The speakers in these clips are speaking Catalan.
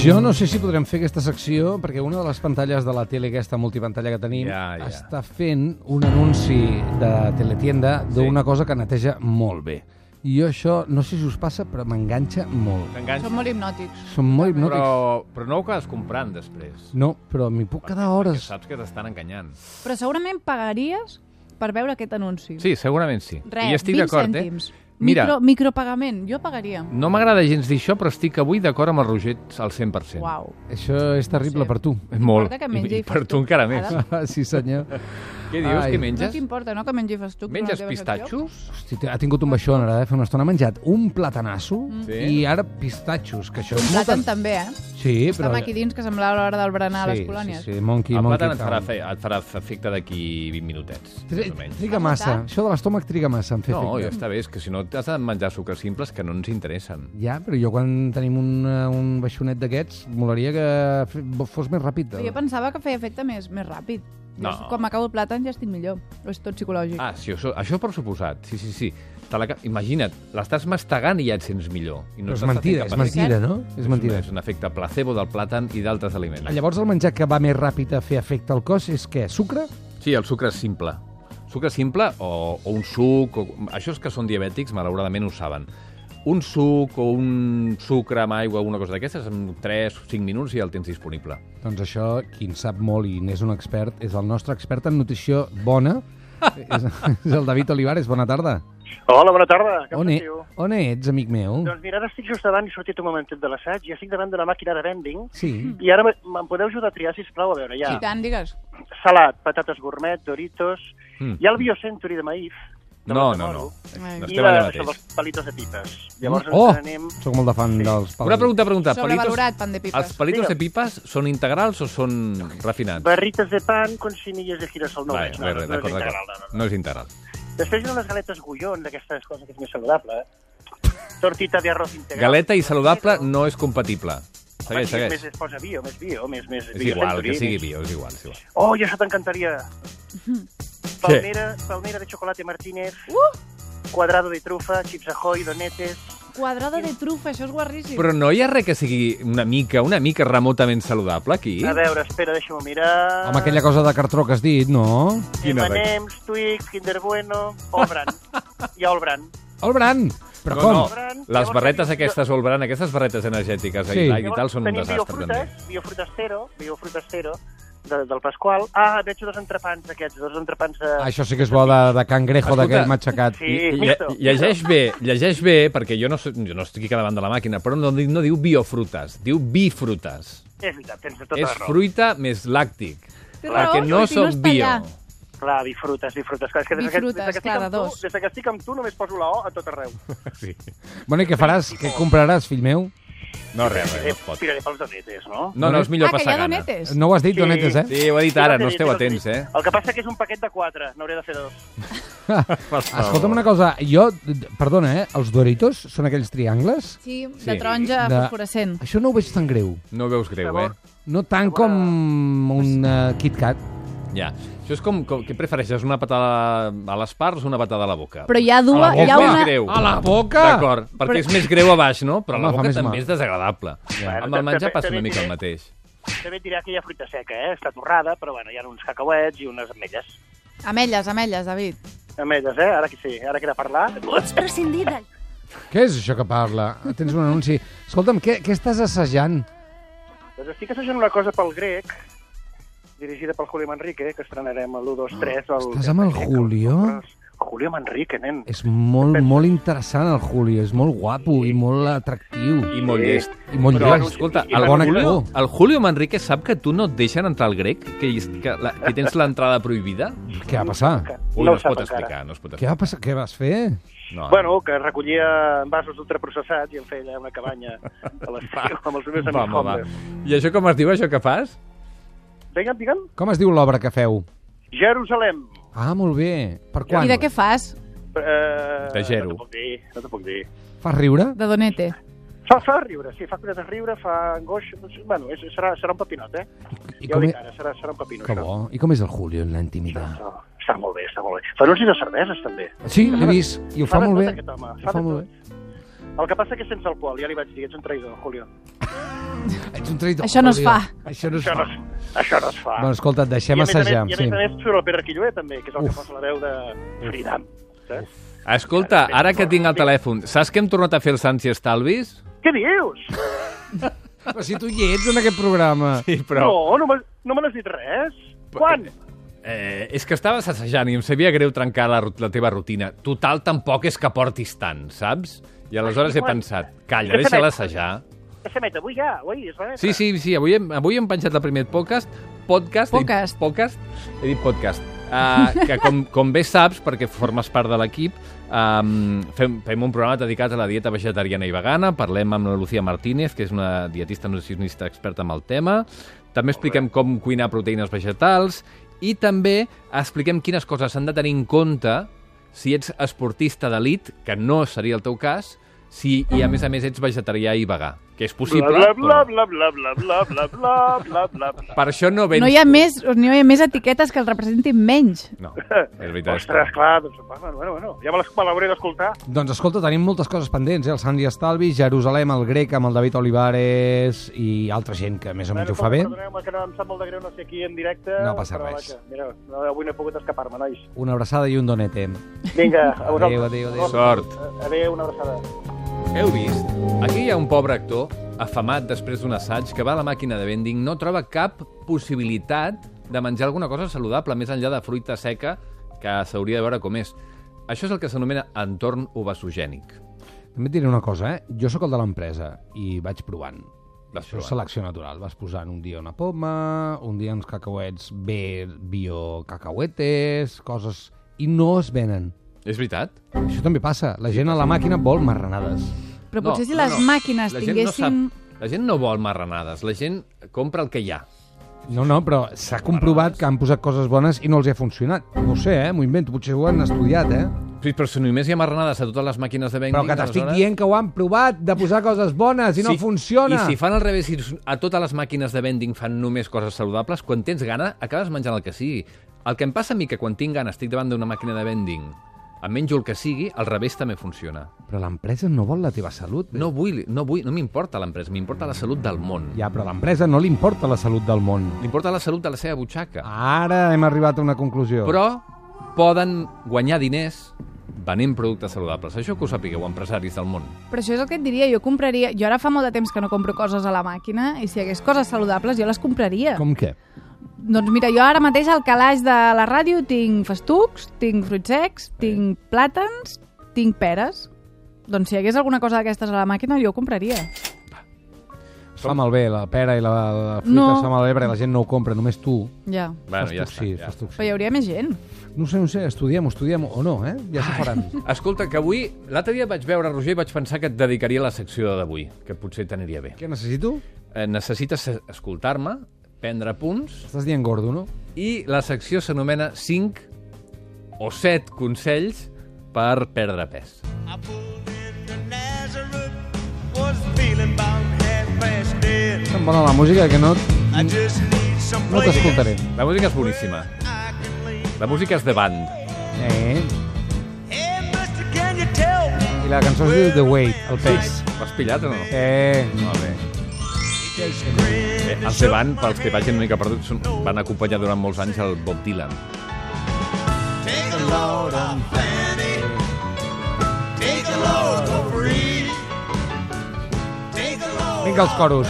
Jo no sé si podrem fer aquesta secció perquè una de les pantalles de la tele, aquesta multipantalla que tenim, està fent un anunci de teletienda d'una cosa que neteja molt bé. I jo això, no sé si us passa, però m'enganxa molt. Són molt hipnòtics. Són molt hipnòtics. Però no ho acabes comprant després. No, però m'hi puc quedar hores. Perquè saps que t'estan enganyant. Però segurament pagaries per veure aquest anunci. Sí, segurament sí. Res, I estic 20 d'acord, cèntims. Mira, Micropagament, jo pagaria. no m'agrada gens dir això, però estic avui d'acord amb el Roger al 100%. Uau. Això és terrible per tu. Molt. Que mengi I per tu encara més. Sí, senyor. Què dius? Què menges? No t'importa, no, que mengi festuc. Menges pistatxos? Hosti, ha tingut un baixón ara, fa una estona. Ha menjat un platanasso i ara pistatxos, que això és molt... Plàtan també, Sí, però... Estàvem aquí dins, que semblava l'hora del berenar a les colònies. Sí, monkey. El plàtan et farà efecte d'aquí 20 minutets. Triga massa. Això de l'estómac triga massa en fer efecte. No, ja està bé, és que si no t'has de menjar sucres simples que no ens interessen. Ja, però jo quan tenim un baixonet d'aquests, molaria que fos més ràpid. Jo pensava que feia efecte més ràpid. No. Quan m'acabo el plàtan ja estic millor. O és tot psicològic? Ah, sí, això per suposat. Sí. Imagina't, l'estàs mastegant i ja et sents millor. I no és mentida, no? És mentida. És un efecte placebo del plàtan i d'altres aliments. Llavors el menjar que va més ràpid a fer efecte al cos és què? Sucre? Sí, el sucre és simple. Sucre simple o un suc. Això és que són diabètics, malauradament ho saben. Un suc o un sucre amb aigua, una cosa d'aquestes, en 3 o 5 minuts ja el tens disponible. Doncs això, qui en sap molt i n'és un expert, és el nostre expert en nutrició bona, és el David Olivares. Bona tarda. Hola, bona tarda. On ets, amic meu? Doncs mira, ara estic just davant, he sortit un momentet de l'assaig i estic davant d'una màquina de vending. Sí. I ara me'n podeu ajudar a triar, sisplau, a veure, ja. I tant, digues. Salat, patates gourmet, Doritos, hi ha el BioCentury de maïf. No. No estem allà mateix. I els palitos de pipes. Llavors anem... Soc molt de fan dels palitos. Una pregunta. Sobrevalorat, pan de pipes. Els palitos de pipes són integrals o són refinats? Barrites de pan con semillas de girasol. No, no és integral. Després hi ha unes galetes Gullón, d'aquestes coses que és més saludable. Tortita de arroz integral. Galeta i saludable no és compatible. Segueix. Més es posa bio, més és igual, que sigui bio, és igual. Oh, ja això t'encantaria. Palmera de chocolate Martínez, cuadrado de trufa, chips Ahoy, donetes... Quadrado de trufa, això és guarríssim. Però no hi ha res que sigui una mica remotament saludable, aquí? A veure, espera, deixa'm mirar... Amb aquella cosa de cartró que has dit, no? M&M's, Twix, Kinder Bueno, Olbran. Hi ha Olbran. Olbran? Però com? No, les barretes aquestes Olbran, aquestes barretes energètiques i tal són un desastre, també. Biofrutes Cero, del Pasqual. Ah, veig dos entrepans aquests, Això sí que és bo de cangrejo d'aquell matxacat. Llegeix bé, perquè jo no estic aquí davant de la màquina, però no diu biofrutes, diu bifrutes. És veritat, tens tota la raó. És fruita més làctic, perquè no són bio. Clar, bifrutes. Clar, és que des que estic amb tu només poso la O a tot arreu. Sí. Bueno, i què faràs? Què compraràs, fill meu? No, res, no es pot. Tiraré pels donetes, no? No, és millor passar gana. No ho has dit, donetes, eh? Sí, ho he dit ara, no esteu atents, eh? El que passa que és un paquet de 4, n'hauré de fer 2. Escolta'm una cosa, perdona, els Doritos són aquells triangles? Sí, de taronja fosforescent. Això no ho veig tan greu. No ho veus greu, eh? No tant com un Kit Kat. Ja. Això és com què prefereixes, una patada a les parts o una patada a la boca? Però hi ha dues... A la boca? D'acord, perquè és més greu a baix, no? Però a la boca també és desagradable. Amb el menjar passa una mica el mateix. També et dirà que hi ha fruita seca, està torrada, però bueno, hi ha uns cacauets i unes ametlles. Ametlles, David. Ametlles, ara que he de parlar. Pots prescindir d'ell. Què és això que parla? Tens un anunci. Escolta'm, què estàs assajant? Doncs estic assajant una cosa pel grec, dirigida pel Julio Manrique, que estrenarem l'1, 2, 3... Estàs amb el Julio? Julio Manrique, nen. És molt interessant, el Julio. És molt guapo i molt atractiu. I molt llest. Però, escolta, el Julio Manrique sap que tu no et deixen entrar al grec? Que tens l'entrada prohibida? Què va passar? No es pot explicar. Què va passar? Què vas fer? Bueno, que recollia envasos ultraprocessats i em feia una cabanya a l'estiu amb els meus amics homes. I això com es diu, això que fas? Digue'm. Com es diu l'obra que feu? Jerusalem. Ah, molt bé. Per quan? I de què fas? De Jeru. No t'ho puc dir. Fas riure? De donete. Fa riure, sí, fa cura de riure, fa angoix... Bueno, serà un papinot, eh? Ja ho dic ara, serà un papinot. Que bo. I com és el Julio en la intimitat? Està molt bé. Fa anuncis de cerveses, també. Sí, l'he vist. I ho fa molt bé. Fa de tot. El que passa que és sense alcohol, ja li vaig dir, ets un traïdor, Julio. Ets un traïdor. Això no es fa. Això no es fa. Bueno, escolta, et deixem assajar. I a més surt el Pere Quilloé, també, que és el que posa la veu de Fridam. Escolta, ara que tinc el telèfon, saps que hem tornat a fer els Sants i Estalvis? Què dius? Però si tu hi ets en aquest programa. Sí, però... No me n'has dit res. Quan? És que estaves assajant i em sabia greu trencar la teva rutina. Total, tampoc és que portis tant, saps? I aleshores he pensat, calla, deixa-la assajar. S'emet avui ja, avui es va emetre. Sí, avui hem penjat el primer podcast. He dit podcast. Que com bé saps, perquè formes part de l'equip, fem un programa dedicat a la dieta vegetariana i vegana. Parlem amb la Lucía Martínez, que és una dietista nutricionista experta en el tema. També expliquem com cuinar proteïnes vegetals i també expliquem quines coses s'han de tenir en compte si ets esportista d'elit, que no seria el teu cas, i a més ets vegetarià i vegà, que és possible. Per això no vens... No hi ha més etiquetes que el representin menys. No, és veritat. Ostres, clar, doncs, bueno, ja me l'hauré d'escoltar. Doncs escolta, tenim moltes coses pendents, el Sant i Estalvi, Jerusalem, el Grec amb el David Olivares i altra gent que més o menys ho fa bé. Perdoneu-me, que no em sap molt de greu no sé aquí en directe. No passa res. Mira, avui no he pogut escapar-me, nois. Una abraçada i un donete. Vinga, a vosaltres. Adéu. Sort. Adéu, una abraçada. Heu vist? Aquí hi ha un pobre actor, afamat després d'un assaig, que va a la màquina de vending, no troba cap possibilitat de menjar alguna cosa saludable, més enllà de fruita seca, que s'hauria de veure com és. Això és el que s'anomena entorn obesogènic. També et diré una cosa, Jo sóc el de l'empresa i vaig provant. Això és selecció natural. Vas posant un dia una poma, un dia uns cacauets bio-cacauetes, coses... I no es venen. És veritat? Això també passa. La gent a la màquina vol marranades. Però potser si les màquines tinguessin... La gent no vol marranades, la gent compra el que hi ha. No, però s'ha comprovat que han posat coses bones i no els ha funcionat. No ho sé, m'ho invento, potser ho han estudiat, Sí, però si només hi ha marranades a totes les màquines de vending... Però que t'estic dient que ho han provat, de posar coses bones i no funciona. I si fan al revés, si a totes les màquines de vending fan només coses saludables, quan tens gana, acabes menjant el que sigui. El que em passa a mi que quan tinc gana estic davant d'una màquina de vending, em menjo el que sigui, al revés també funciona. Però l'empresa no vol la teva salut. No m'importa l'empresa, m'importa la salut del món. Ja, però a l'empresa no li importa la salut del món. Li importa la salut de la seva butxaca. Ara hem arribat a una conclusió. Però poden guanyar diners venent productes saludables. Això que ho sapigueu, empresaris del món. Però això és el que et diria, jo ara fa molt de temps que no compro coses a la màquina i si hi hagués coses saludables jo les compraria. Com què? Doncs mira, jo ara mateix al calaix de la ràdio tinc festucs, tinc fruits secs, tinc plàtans, tinc peres. Doncs si hi hagués alguna cosa d'aquestes a la màquina jo ho compraria. Es fa malbé, la pera i la fruita es fa malbé perquè la gent no ho compra, només tu. Ja. Bueno, ja està. Però hi hauria més gent. No sé, estudiem-ho o no, Ja se faran. Escolta, que avui, l'altre dia vaig veure Roger i vaig pensar que et dedicaria a la secció d'avui, que potser t'aniria bé. Què necessito? Necessites escoltar-me, prendre punts... Estàs dient gordo, no? I la secció s'anomena 5 o 7 consells per perdre pes. Tan bona la música que no t'escoltaré. La música és boníssima. La música és de band. I la cançó es diu The Weight, el pes. L'has pillat o no? Molt bé. Els de band, pels que vagin una mica perduts, van acompanyar durant molts anys el Bob Dylan. Vinga, els coros.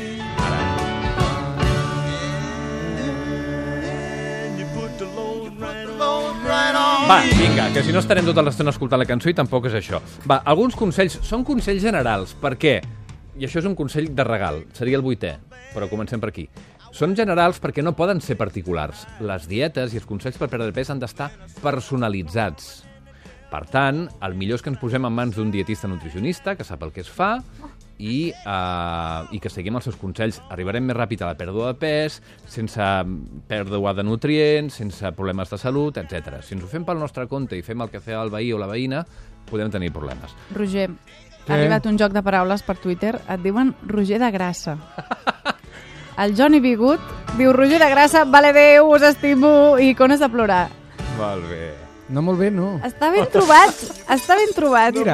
Va, vinga, que si no estarem tota l'estona escoltant la cançó i tampoc és això. Va, alguns consells, són consells generals. Per què? I això és un consell de regal, seria el 8è, però comencem per aquí. Són generals perquè no poden ser particulars. Les dietes i els consells per perdre pes han d'estar personalitzats. Per tant, el millor és que ens posem en mans d'un dietista nutricionista que sap el que es fa i que seguim els seus consells. Arribarem més ràpid a la pèrdua de pes, sense pèrdua de nutrients, sense problemes de salut, etc. Si ens ho fem pel nostre compte i fem el que fa el veí o la veïna, podem tenir problemes. Roger, ha arribat un joc de paraules per Twitter. Et diuen Roger de Grassa. El Johnny Bigut diu Roger de Grassa, vale Déu, us estimo, i con has de plorar. Molt bé. No, molt bé, no. Està ben trobat, està ben trobat. Mira,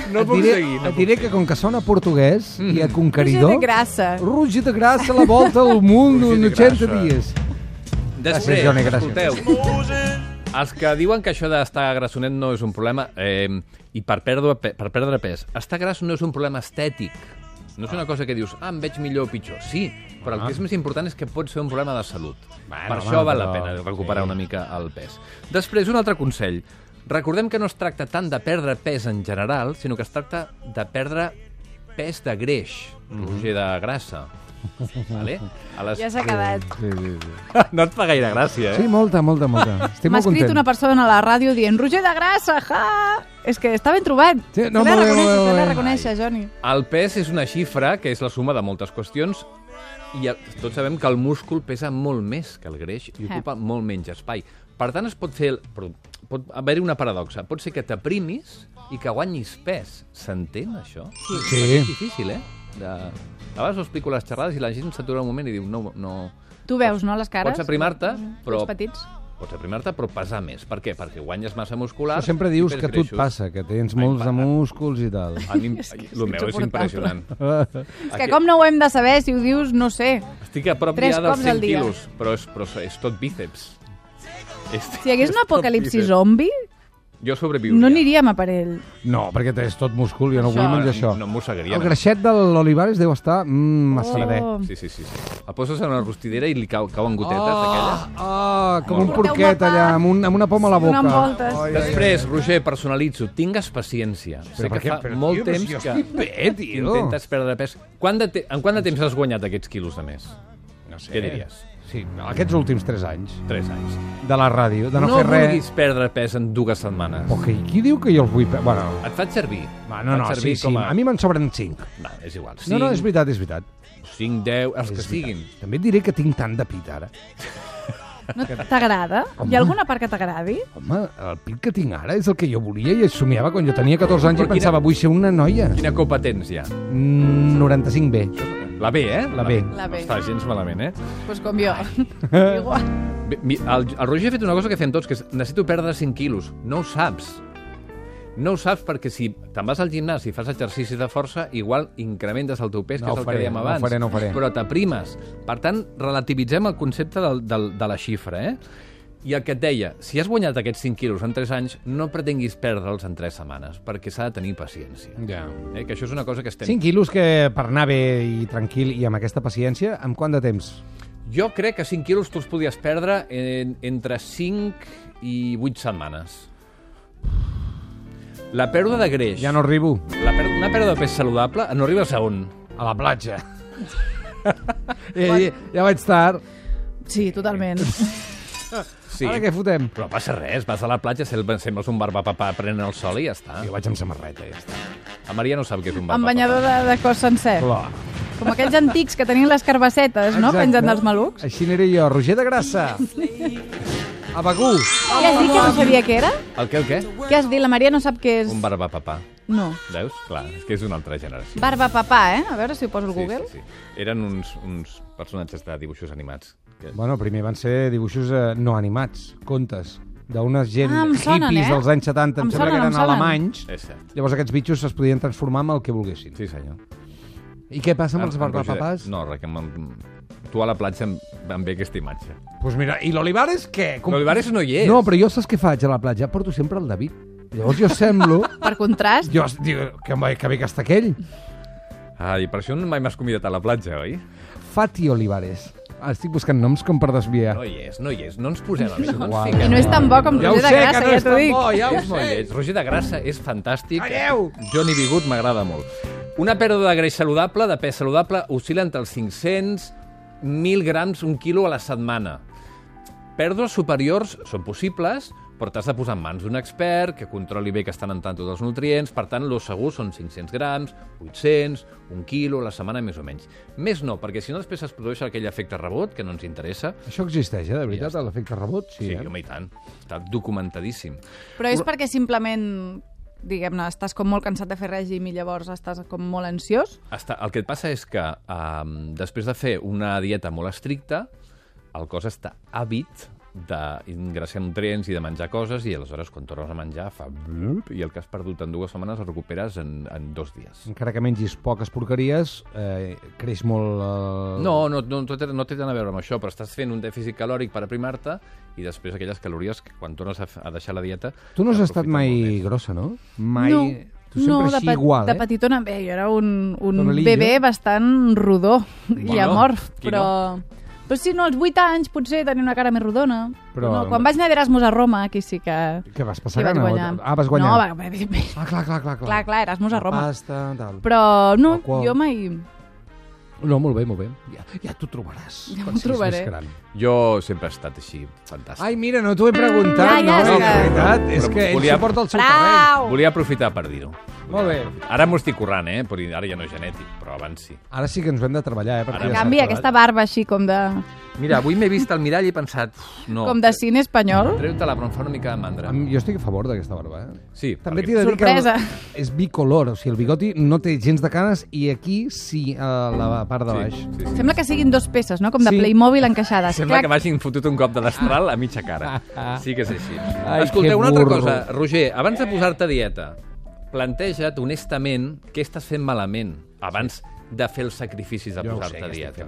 et diré que com que sona portuguès i a conqueridor... Roger de Grassa. Roger de Grassa, la volta al món en 80 dies. Després, Johnny, gràcies. Escolteu, els que diuen que això d'estar grassonet no és un problema, i per perdre pes, estar gras no és un problema estètic. No és una cosa que dius, em veig millor o pitjor. Sí, però el que és més important és que pot ser un problema de salut. Per això val la pena recuperar una mica el pes. Després, un altre consell. Recordem que no es tracta tant de perdre pes en general, sinó que es tracta de perdre pes de greix, Roger de grassa. Vale? Ja s'ha quedat. No et fa gaire gràcia, Sí, molta. M'ha escrit una persona a la ràdio dient Roger de Grassa, ja! És que està ben trobat. Sí, no, t'he de reconèixer, Johnny. El pes és una xifra que és la suma de moltes qüestions i tots sabem que el múscul pesa molt més que el greix i ocupa molt menys espai. Per tant, pot haver-hi una paradoxa. Pot ser que t'aprimis i que guanyis pes. S'entén, això? Sí. És difícil, a vegades ho explico a les xerrades i la gent s'atura un moment i diu no... Tu veus, no, les cares? Pots aprimar-te, però... Els petits. Pots aprimar-te, però pesar més. Per què? Perquè guanyes massa muscular... Però sempre dius que a tu et passa, que tens molts de músculs i tal. A mi, el meu és impressionant. És que com no ho hem de saber, si ho dius, no sé. Estic a prop ja dels 100 quilos, però és tot bíceps. Si hi hagués un apocalipsi zombi... Jo sobreviuria. No aniríem a parell. No, perquè és tot múscul, jo no vull menjar això. No mossegaria. El greixet de l'Olivares deu estar massadet. Sí. El poses en una rostidera i li cauen gotetes d'aquelles. Com un porquet allà, amb una poma a la boca. Després, Roger, personalitzo. Tingues paciència. Sé que fa molt temps que intentes perdre pes. En quant de temps has guanyat aquests quilos de més? No sé. Què diries? Sí, aquests últims 3 anys. 3 anys. De la ràdio, de no fer res. No vulguis perdre pes en 2 setmanes. Ok, qui diu que jo els vull... Bueno... Et faig servir. No, sí. A mi me'n sobren 5. Va, és igual. No, és veritat. 5, 10, els que siguin. També et diré que tinc tant de pit, ara. No t'agrada? Hi ha alguna part que t'agradi? Home, el pit que tinc ara és el que jo volia i somiava quan jo tenia 14 anys i pensava, vull ser una noia. Quina copa tens ja? 95B. La B, La B. No està gens malament, Pues com jo. Igual. El Roger ha fet una cosa que fem tots, que és necessito perdre 5 quilos. No ho saps. No ho saps perquè si te'n vas al gimnàs i fas exercici de força, igual incrementes el teu pes, que és el que dèiem abans. No ho faré. Però t'aprimes. Per tant, relativitzem el concepte de la xifra, I el que et deia, si has guanyat aquests 5 quilos en 3 anys, no pretenguis perdre'ls en 3 setmanes, perquè s'ha de tenir paciència. Ja. Que això és una cosa que estem... 5 quilos que per anar bé i tranquil i amb aquesta paciència, amb quant de temps? Jo crec que 5 quilos tu els podies perdre entre 5 i 8 setmanes. La pèrdua de greix... Ja no arribo. Una pèrdua de pes saludable no arribes a on? A la platja. Ja vaig tard. Sí, totalment. Sí. Ara què fotem? Però passa res, vas a la platja, sembles un barbapapà prenent el sol i ja està. Jo vaig amb samarreta i ja està. La Maria no sap què és un barbapapà. Amb banyador de cos sencer. Clar. Com aquells antics que tenien les carbassetes, no? Penjant dels malucs. Així n'era jo, Roger de Grassa. A Begú. Què has dit que no sabia què era? El què? Què has dit? La Maria no sap què és... Un barbapapà. No. Veus? Clar, és que és una altra generació. Barbapapà, A veure si ho poso al Google. Sí. Eren uns personatges de dibuixos animats. Bueno, primer van ser dibuixos no animats, contes, d'una gent sonen, hippies dels anys 70, em sembla que eren alemanys. És cert. Llavors aquests bitxos es podien transformar en el que volguessin. Sí, senyor. I què passa amb els barbapapàs? No, res, tu a la platja em ve aquesta imatge. Doncs mira, i l'Olivares què? L'Olivares no hi és. No, però jo saps què faig a la platja? Porto sempre el David. Llavors jo semblo... Per contrast? Jo dic que bé que està aquell. I per això mai m'has convidat a la platja, oi? Fati Olivares. Estic buscant noms com per desviar. No hi és. No ens posem a mi. I no és tan bo com Roger de Grassa, ja t'ho dic. És molt lleig. Roger de Grassa és fantàstic. Calleu! Johnny B. Good m'agrada molt. Una pèrdua de greix saludable, de pes saludable, oscil·la entre els 500, 1.000 grams, 1 quilo a la setmana. Pèrdues superiors són possibles, però t'has de posar en mans d'un expert que controli bé que estan entrant tots els nutrients. Per tant, lo segur són 500 grams, 800, 1 quilo a la setmana, més o menys. Més no, perquè si no després es produeix aquell efecte rebot, que no ens interessa. Això existeix, de veritat, l'efecte rebot? Sí, home, i tant. Està documentadíssim. Però és perquè simplement, diguem-ne, estàs com molt cansat de fer règim i llavors estàs com molt ansiós? El que et passa és que després de fer una dieta molt estricta, el cos està àvid d'ingressar nutrients i de menjar coses, i aleshores quan tornes a menjar fa blup, i el que has perdut en 2 setmanes el recuperes en 2 dies. Encara que mengis poques porqueries, creix molt... No té tant a veure amb això, però estàs fent un dèficit calòric per aprimar-te i després aquelles calories que quan tornes a deixar la dieta... Tu no has estat mai grossa, no? Mai... No. Tu sempre així igual, de petitona, bé, jo era un bebè bastant rodó i amorf, però... Però sí, no, als 8 anys potser tenia una cara més rodona. Però... No, quan vaig anar d'Erasmus a Roma, aquí sí que... Què vas passar gana? Vas guanyar? No, clar, Erasmus a Roma. Pasta, tal. Però no, jo mai... No, molt bé. Ja t'ho trobaràs. Ja m'ho trobaré. Jo sempre he estat així, fantàstic. Ai, mira, no t'ho he preguntat, no? És veritat, és que ell s'ho porta al seu terreny. Volia aprofitar per dir-ho. Molt bé. Ara m'ho estic currant, però ara ja no és genètic, però abans sí. Ara sí que ens ho hem de treballar, En canvi, aquesta barba així com de... Mira, avui m'he vist al mirall i he pensat... No, com de cine espanyol. Treu-te-la, però em fa una mica de mandra. Jo estic a favor d'aquesta barba, Sí. També t'he de dir que és bicolor, o sigui, el bigoti no té gens de canes i aquí sí, a la part de baix. Sí. Sembla que siguin 2 peces, no? Com de Playmobil encaixades. Sembla que m'hagin fotut un cop de l'astral a mitja cara. Sí que és així. Escolteu, una altra cosa. Roger, abans de posar-te a dieta, planteja't honestament què estàs fent malament abans de fer els sacrificis de posar-te a dieta.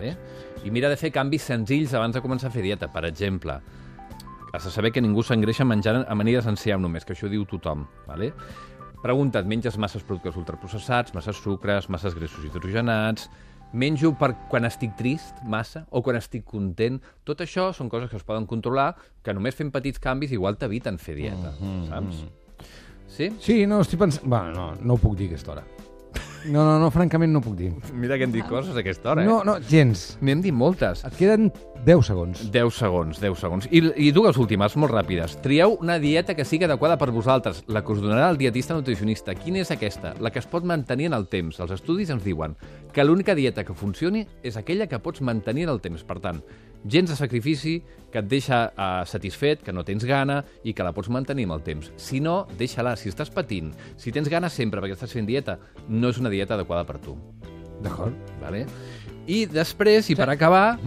I mira de fer canvis senzills abans de començar a fer dieta. Per exemple, has de saber que ningú s'engreixa menjant amanides enciam només, que això diu tothom. Vale? Pregunta't, menges masses productes ultraprocessats, masses sucres, masses greixos hidrogenats... Menjo per quan estic trist, massa, o quan estic content. Tot això són coses que es poden controlar, que només fent petits canvis igual t'eviten fer dieta, saps? Sí? Sí, no, estic pensant... Bueno, no ho puc dir a aquesta hora. No, francament no puc dir. Mira que hem dit coses a aquesta hora, No, gens. N'hem dit moltes. Et queden 10 segons. 10 segons. I 2 últimes, molt ràpides. Trieu una dieta que sigui adequada per vosaltres, la que us donarà el dietista nutricionista. Quina és aquesta? La que es pot mantenir en el temps. Els estudis ens diuen que l'única dieta que funcioni és aquella que pots mantenir en el temps. Per tant, gens de sacrifici, que et deixa satisfet, que no tens gana i que la pots mantenir amb el temps. Si no, deixa-la. Si estàs patint, si tens gana sempre perquè estàs fent dieta, no és una dieta adequada per tu. D'acord. Vale? I després, i per acabar,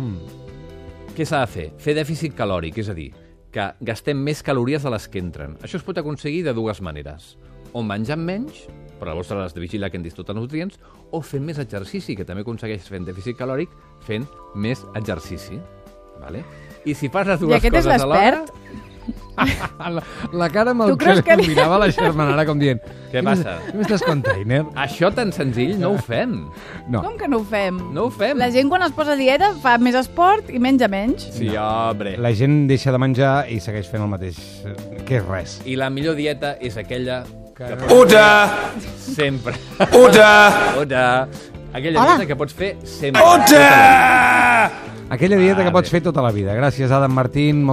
què s'ha de fer? Fer dèficit calòric, és a dir, que gastem més calories de les que entren. Això es pot aconseguir de 2 maneres. O menjant menys, per la vostra has de vigilar que hem dit tots els nutrients, o fent més exercici, que també aconsegueix fent dèficit calòric fent més exercici. Vale? I si fas les 2 coses alhora... La cara amb el que mirava la germanara com dient... Què passa? Què m'estàs container? Això tan senzill no ho fem. No. Com que no ho fem? No ho fem. La gent quan es posa a dieta fa més esport i menja menys. Sí, home. La gent deixa de menjar i segueix fent el mateix, que és res. I la millor dieta és aquella... Oda! Sempre. Oda! Aquella dieta que pots fer sempre. Oda! Aquella dieta que pots fer tota la vida. Gràcies, Adam Martín.